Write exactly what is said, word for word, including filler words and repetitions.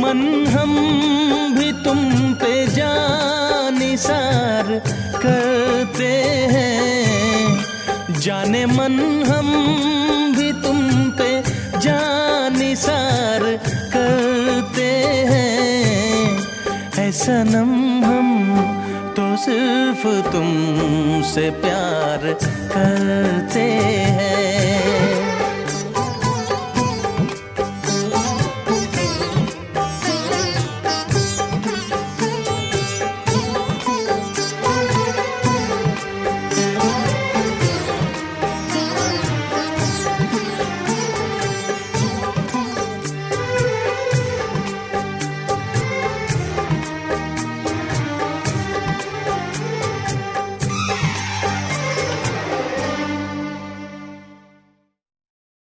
मन हम भी तुम पे जानिसार करते हैं, जाने मन हम भी तुम पे जानिसार करते हैं। ऐ सनम हम तो सिर्फ तुमसे प्यार करते हैं।